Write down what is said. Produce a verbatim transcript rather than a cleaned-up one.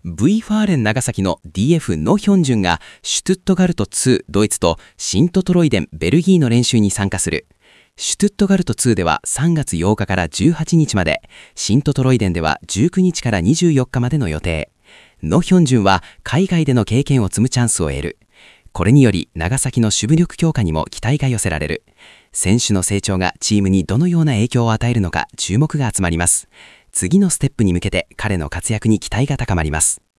V ファーレン長崎の ディーエフ ノ・ヒョンジュンがシュトゥットガルトツードイツとシントトロイデンベルギーの練習に参加する。シュトゥットガルトツーではさんがつようかからじゅうはちにちまで、シントトロイデンではじゅうくにちからにじゅうよっかまでの予定。ノ・ヒョンジュンは海外での経験を積むチャンスを得る。これにより長崎の守備力強化にも期待が寄せられる。選手の成長がチームにどのような影響を与えるのか注目が集まります。次のステップに向けて彼の活躍に期待が高まります。